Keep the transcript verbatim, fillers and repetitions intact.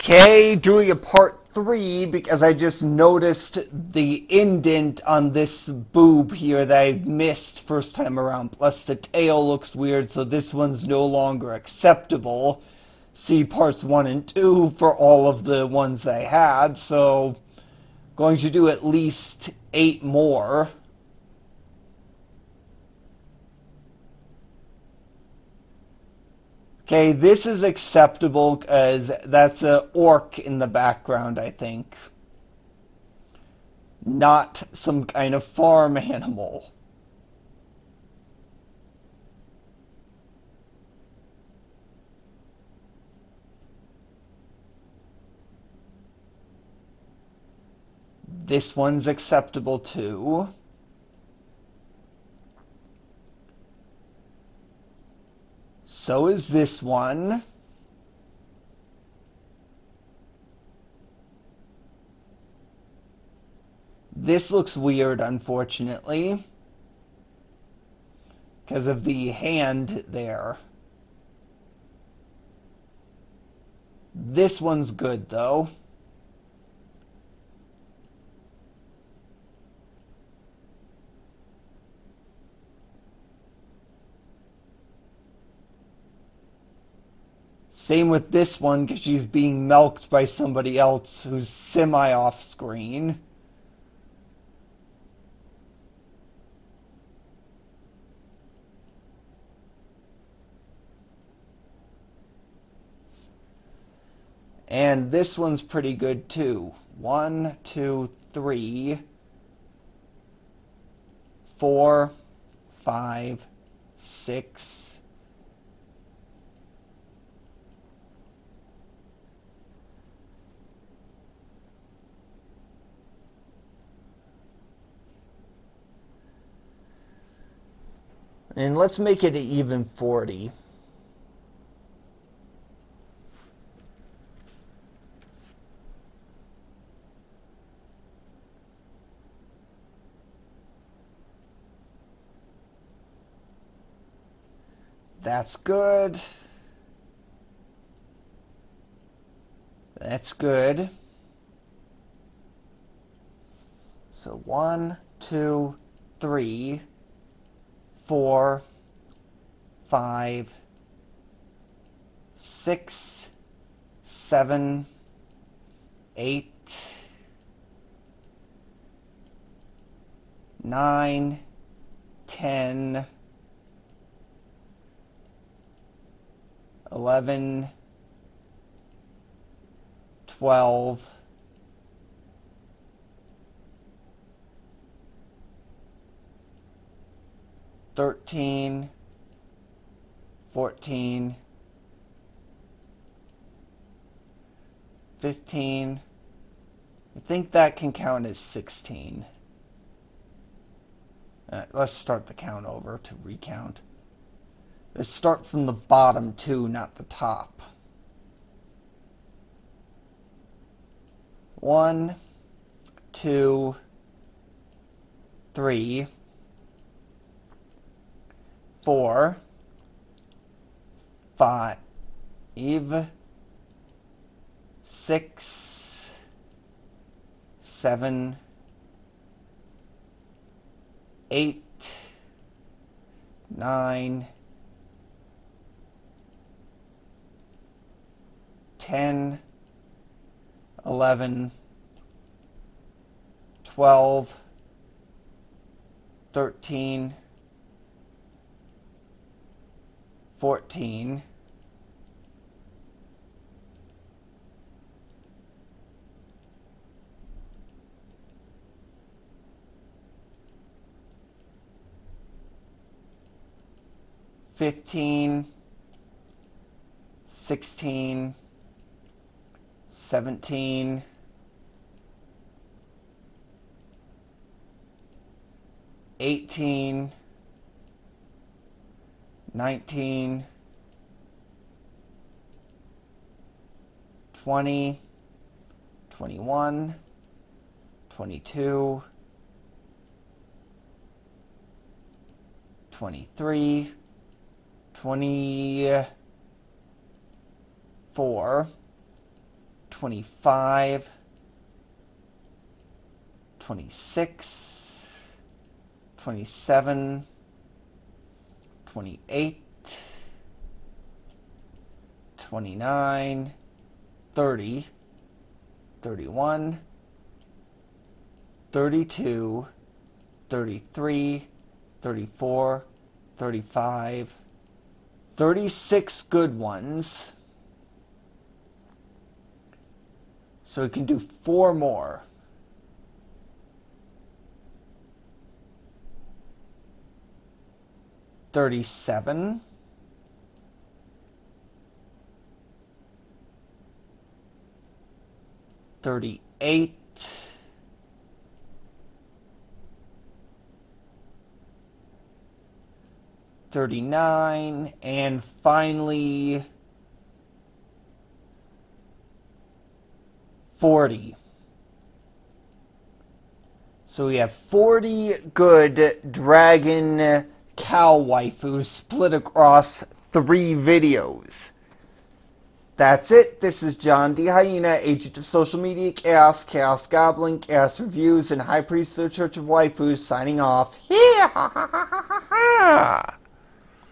Okay, doing a part three because I just noticed the indent on this boob here that I missed first time around. Plus the tail looks weird, so this one's no longer acceptable. See parts one and two for all of the ones I had, so going to do at least eight more. Okay, this is acceptable because that's a orc in the background, I think. Not some kind of farm animal. This one's acceptable too. So is this one. This looks weird, unfortunately, because of the hand there. This one's good, though. Same with this one, because she's being milked by somebody else who's semi-off screen. And this one's pretty good too. One, two, three, four, five, six. And let's make it an even forty. That's good. That's good. So one, two, three, four, five, six, seven, eight, nine, ten, eleven, twelve, thirteen, fourteen, fifteen. I think that can count as sixteen. Uh, let's start the count over to recount. Let's start from the bottom too, not the top. One, two, three, four, five, six, seven, eight, nine, ten, eleven, twelve, thirteen, fourteen, fifteen, sixteen, seventeen, eighteen, nineteen, twenty, twenty-one, twenty-two, twenty-three, twenty-four, twenty-five, twenty-six, twenty-seven, twenty-eight, twenty-nine, thirty, thirty-one, thirty-two, thirty-three, thirty-four, thirty-five, thirty-six good ones. So we can do four more. thirty-seven, thirty-eight, thirty-nine, and finally forty. So we have forty good dragon cow waifus split across three videos. That's it. This is John D. Hyena, agent of social media chaos, chaos goblin, chaos reviews, and high priest of the Church of Waifus, signing off. Yeah.